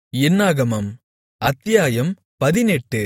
என்னாகமம் அத்தியாயம் 18.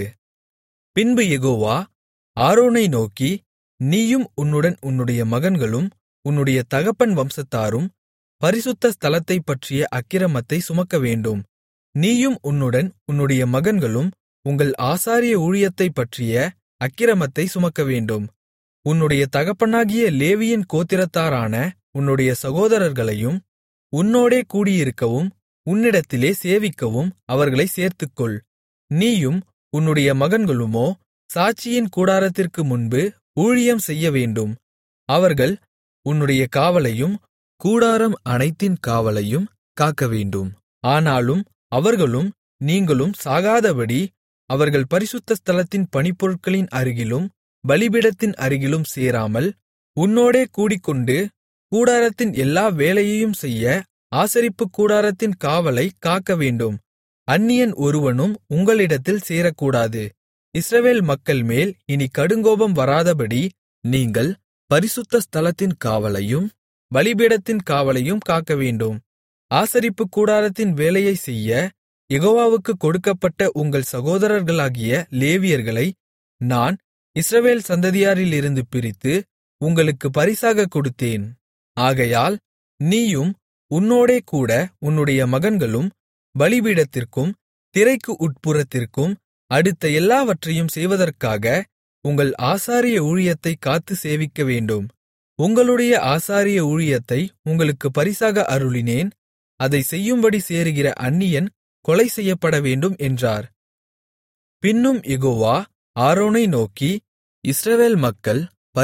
பின்பு யெகோவா ஆரோனை நோக்கி, நீயும் உன்னுடன் உன்னுடைய மகன்களும் உன்னுடைய தகப்பன் வம்சத்தாரும் பரிசுத்த ஸ்தலத்தைப்பற்றிய அக்கிரமத்தைச் சுமக்கவேண்டும். நீயும் உன்னுடன் உன்னுடைய மகன்களும் உங்கள் ஆசாரிய ஊழியத்தைப்பற்றிய அக்கிரமத்தைச் சுமக்கவேண்டும். உன்னுடைய தகப்பனாகிய லேவியின் கோத்திரத்தாரான உன்னுடைய சகோதரர்களையும் உன்னோடே கூடியிருக்கவும் உன்னிடத்திலே சேவிக்கவும் அவர்களைச் சேர்த்துக்கொள். நீயும் உன்னுடைய மகன்களுமோ சாட்சியின் கூடாரத்திற்கு முன்பு ஊழியம் செய்யவேண்டும். அவர்கள் உன்னுடைய காவலையும் கூடாரம் அனைத்தின் காவலையும் காக்கவேண்டும். ஆனாலும் அவர்களும் நீங்களும் சாகாதபடி அவர்கள் பரிசுத்த ஸ்தலத்தின் பணிப்பொருட்களின் அருகிலும் பலிபீடத்தின் அருகிலும் சேராமல் உன்னோடே கூடிக்கொண்டு கூடாரத்தின் எல்லா வேலையையும் செய்ய ஆசரிப்புக் கூடாரத்தின் காவலைக் காக்கவேண்டும். அந்நியன் ஒருவனும் உங்களிடத்தில் சேரக்கூடாது. இஸ்ரவேல் மக்கள்மேல் இனி கடுங்கோபம் வராதபடி நீங்கள் பரிசுத்த ஸ்தலத்தின் காவலையும் பலிபீடத்தின் காவலையும் காக்கவேண்டும். ஆசரிப்புக் கூடாரத்தின் வேலையைச் செய்ய யெகோவாவுக்குக் கொடுக்கப்பட்ட உங்கள் சகோதரர்களாகிய லேவியர்களை நான் இஸ்ரவேல் சந்ததியாரிலிருந்து பிரித்து உங்களுக்குப் பரிசாகக் கொடுத்தேன். ஆகையால் நீயும் உன்னோடே கூட உன்னுடைய மகன்களும் பலிபீடத்திற்கும் திரைக்கு உட்புறத்திற்கும் அடுத்த எல்லாவற்றையும் செய்வதற்காக உங்கள் ஆசாரிய ஊழியத்தைக் காத்துச் சேவிக்கவேண்டும். உங்களுடைய ஆசாரிய ஊழியத்தை உங்களுக்குப் பரிசாக அருளினேன். அதைச் செய்யும்படி சேருகிற அந்நியன் கொலை செய்யப்படவேண்டும் என்றார். பின்னும் யெகோவா ஆரோனை நோக்கி, இஸ்ரவேல் மக்கள்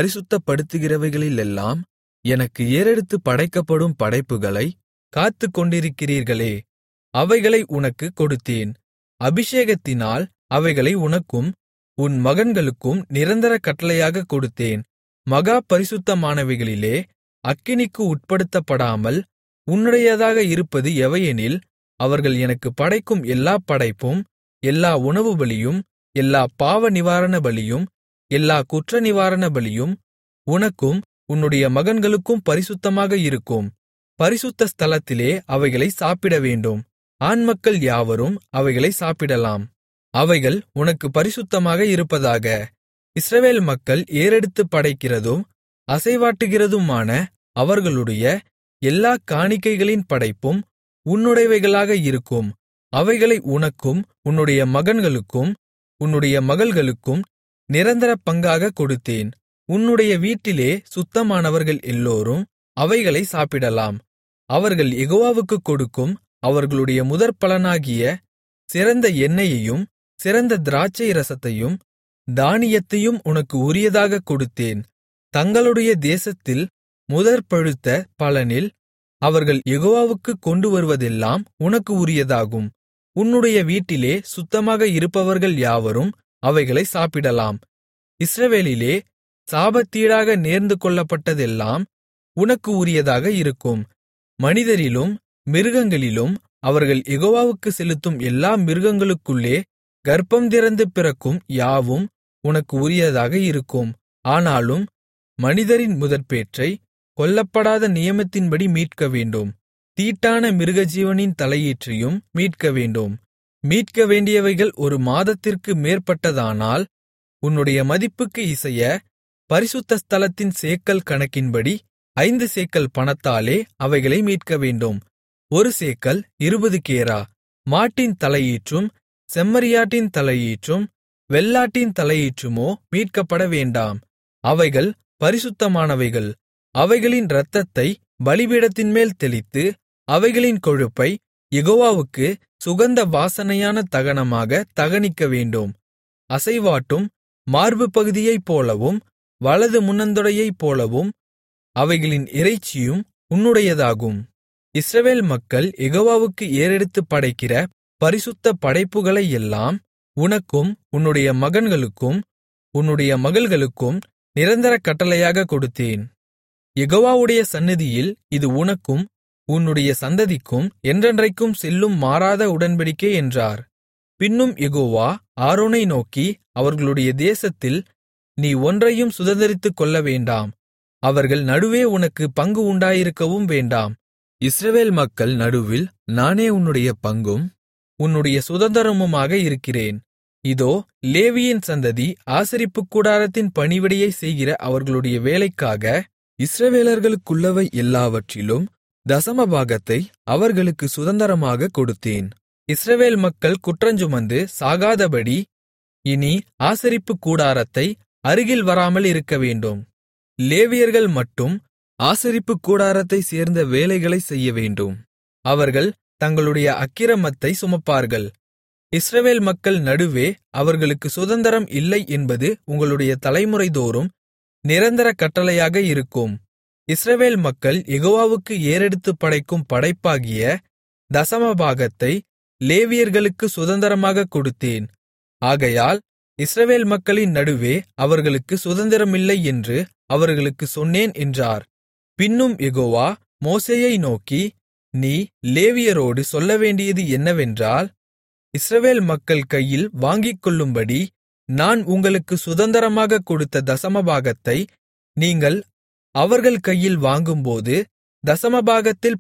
பரிசுத்தப்படுத்துகிறவைகளிலெல்லாம் எனக்கு ஏறெடுத்துப் படைக்கப்படும் படைப்புகளைக் காத்துக்கொண்டிருக்கிறீர்களே, அவைகளை உனக்குக் கொடுத்தேன். அபிஷேகத்தினால் அவைகளை உனக்கும் உன் மகன்களுக்கும் நிரந்தர கட்டளையாகக் கொடுத்தேன். மகா பரிசுத்தமானவைகளிலே அக்கினிக்கு உட்படுத்தப்படாமல் உன்னுடையதாக இருப்பது எவையெனில், அவர்கள் எனக்குப் படைக்கும் எல்லாப் படைப்பும் எல்லா உணவுபலியும் எல்லா பாவநிவாரண பலியும் எல்லா குற்றநிவாரண பலியும் உனக்கும் உன்னுடைய மகன்களுக்கும் பரிசுத்தமாக இருக்கும். பரிசுத்த ஸ்தலத்திலே அவைகளை சாப்பிடவேண்டும். ஆண்மக்கள் யாவரும் அவைகளை சாப்பிடலாம். அவைகள் உனக்கு பரிசுத்தமாக இருப்பதாக. இஸ்ரவேல் மக்கள் ஏறெடுத்துப் படைக்கிறதும் அசைவாட்டுகிறதுமான அவர்களுடைய எல்லாக் காணிக்கைகளின் படைப்பும் உன்னுடையவைகளாக இருக்கும். அவைகளை உனக்கும் உன்னுடைய மகன்களுக்கும் உன்னுடைய மகள்களுக்கும் நிரந்தர பங்காகக் கொடுத்தேன். உன்னுடைய வீட்டிலே சுத்தமானவர்கள் எல்லோரும் அவைகளை சாப்பிடலாம். அவர்கள் யெகோவாவுக்குக் கொடுக்கும் அவர்களுடைய முதற்பலனாகிய சிறந்த எண்ணெயையும் சிறந்த திராட்சை ரசத்தையும் தானியத்தையும் உனக்கு உரியதாகக் கொடுத்தேன். தங்களுடைய தேசத்தில் முதற்பழுத்த பலனில் அவர்கள் யெகோவாவுக்குக் கொண்டுவருவதெல்லாம் உனக்கு உரியதாகும். உன்னுடைய வீட்டிலே சுத்தமாக இருப்பவர்கள் யாவரும் அவைகளை சாப்பிடலாம். இஸ்ரவேலிலே சாபத்தீடாக நேர்ந்து கொள்ளப்பட்டதெல்லாம் உனக்கு உரியதாக இருக்கும். மனிதரிலும் மிருகங்களிலும் அவர்கள் யெகோவாவுக்கு செலுத்தும் எல்லா மிருகங்களுக்குள்ளே கர்ப்பம் திறந்து பிறக்கும் யாவும் உனக்கு உரியதாக இருக்கும். ஆனாலும் மனிதரின் முதற்பேற்றை கொல்லப்படாத நியமத்தின்படி மீட்கவேண்டும். தீட்டான மிருகஜீவனின் தலையீற்றையும் மீட்கவேண்டும். மீட்க வேண்டியவைகள் ஒரு மாதத்திற்கு மேற்பட்டதானால் உன்னுடைய மதிப்புக்கு இசைய பரிசுத்த ஸ்தலத்தின் சேக்கல் கணக்கின்படி 5 சேக்கல் பணத்தாலே அவைகளை மீட்கவேண்டும். ஒரு சேக்கல் 20 கேரா. மாட்டின் தலையீற்றும் செம்மறியாட்டின் தலையீற்றும் வெள்ளாட்டின் தலையீற்றுமோ மீட்கப்பட வேண்டாம். அவைகள் பரிசுத்தமானவைகள். அவைகளின் இரத்தத்தை பலிபீடத்தின்மேல் தெளித்து அவைகளின் கொழுப்பை யெகோவாவுக்கு சுகந்த வாசனையான தகனமாக தகனிக்கவேண்டும். அசைவாட்டும் மார்பு பகுதியைப் போலவும் வலது முன்னந்தொடையைப் போலவும் அவைகளின் இறைச்சியும் உன்னுடையதாகும். இஸ்ரவேல் மக்கள் யெகோவாவுக்கு ஏறெடுத்துப் படைக்கிற பரிசுத்த படைப்புகளையெல்லாம் உனக்கும் உன்னுடைய மகன்களுக்கும் உன்னுடைய மகள்களுக்கும் நிரந்தர கட்டளையாகக் கொடுத்தேன். யெகோவாவுடைய சந்நிதியில் இது உனக்கும் உன்னுடைய சந்ததிக்கும் என்றென்றைக்கும் செல்லும் மாறாத உடன்படிக்கை என்றார். பின்னும் யெகோவா ஆரோனை நோக்கி, அவர்களுடைய தேசத்தில் நீ ஒன்றையும் சுதந்தரித்துக் கொள்ளவேண்டாம். அவர்கள் நடுவே உனக்கு பங்கு உண்டாயிருக்கவும் வேண்டாம். இஸ்ரவேல் மக்கள் நடுவில் நானே உன்னுடைய பங்கும் உன்னுடைய சுதந்தரமுமாக இருக்கிறேன். இதோ, லேவியின் சந்ததி ஆசரிப்புக் கூடாரத்தின் பணிவிடையைச் செய்கிற அவர்களுடைய வேலைக்காக இஸ்ரவேலர்களுக்குள்ளவை எல்லாவற்றிலும் தசமபாகத்தை அவர்களுக்கு சுதந்தரமாகக் கொடுத்தேன். இஸ்ரவேல் மக்கள் குற்றஞ்சுமந்து சாகாதபடி இனி ஆசரிப்புக் கூடாரத்தை அருகில் வராமல் இருக்கவேண்டும். லேவியர்கள் மட்டும் ஆசரிப்புக் கூடாரத்தைச் சேர்ந்த வேலைகளைச் செய்யவேண்டும். அவர்கள் தங்களுடைய அக்கிரமத்தை சுமப்பார்கள். இஸ்ரவேல் மக்கள் நடுவே அவர்களுக்கு சுதந்தரம் இல்லை என்பது உங்களுடைய தலைமுறைதோறும் நிரந்தர கட்டளையாக இருக்கும். இஸ்ரவேல் மக்கள் யெகோவாவுக்கு ஏறெடுத்துப் படைக்கும் படைப்பாகிய தசமபாகத்தை லேவியர்களுக்கு சுதந்தரமாகக் கொடுத்தேன். ஆகையால் இஸ்ரவேல் மக்களின் நடுவே அவர்களுக்கு சுதந்திரமில்லை என்று அவர்களுக்குச் சொன்னேன் என்றார். பின்னும் யெகோவா மோசேயை நோக்கி, நீ லேவியரோடு சொல்லவேண்டியது என்னவென்றால், இஸ்ரவேல் மக்கள் கையில் வாங்கிக்கொள்ளும்படி நான் உங்களுக்கு சுதந்தரமாகக் கொடுத்த தசமபாகத்தை நீங்கள் அவர்கள் கையில் வாங்கும்போது, தசமபாகத்தில்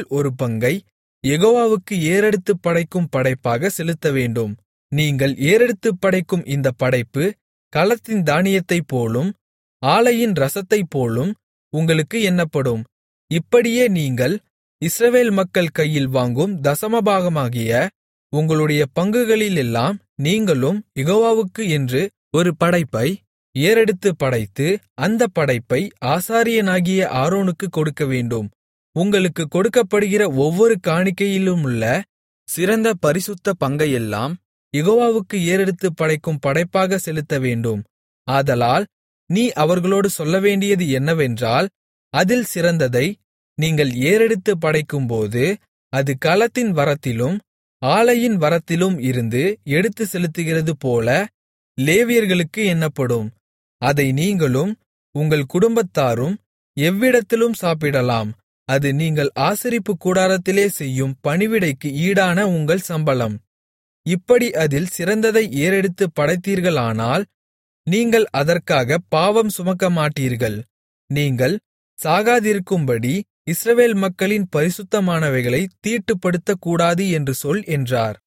10 யெகோவாவுக்கு ஏறெடுத்துப் படைக்கும் படைப்பாக செலுத்தவேண்டும். நீங்கள் ஏறெடுத்துப் படைக்கும் இந்தப் படைப்பு களத்தின் தானியத்தைப்போலும் ஆலையின் இரசத்தைப்போலும் உங்களுக்கு எண்ணப்படும். இப்படியே நீங்கள் இஸ்ரவேல் மக்கள் கையில் வாங்கும் தசமபாகமாகிய உங்களுடைய பங்குகளிலெல்லாம் நீங்களும் யெகோவாவுக்கு என்று ஒரு படைப்பை ஏறெடுத்துப் படைத்து, அந்தப் படைப்பை ஆசாரியனாகிய ஆரோனுக்குக் கொடுக்கவேண்டும். உங்களுக்குக் கொடுக்கப்படுகிற ஒவ்வொரு காணிக்கையிலுமுள்ள சிறந்த பரிசுத்த பங்கையெல்லாம் யெகோவாவுக்கு ஏறெடுத்துப் படைக்கும் படைப்பாக செலுத்தவேண்டும். ஆதலால் நீ அவர்களோடு சொல்லவேண்டியது என்னவென்றால், அதில் சிறந்ததை நீங்கள் ஏறெடுத்துப் படைக்கும்போது அது களத்தின் வரத்திலும் ஆலையின் வரத்திலும் இருந்து எடுத்துச் செலுத்துகிறது போல லேவியர்களுக்கு எண்ணப்படும். அதை நீங்களும் உங்கள் குடும்பத்தாரும் எவ்விடத்திலும் சாப்பிடலாம். அது நீங்கள் ஆசரிப்புக் கூடாரத்திலே செய்யும் பணிவிடைக்கு ஈடான உங்கள் சம்பளம். இப்படி அதில் சிறந்ததை ஏறெடுத்துப் படைத்தீர்களானால் நீங்கள் அதற்காகப் பாவம் சுமக்கமாட்டீர்கள். நீங்கள் சாகாதிருக்கும்படி இஸ்ரவேல் மக்களின் பரிசுத்தமானவைகளைத் தீட்டுப்படுத்தக்கூடாது என்று சொல் என்றார்.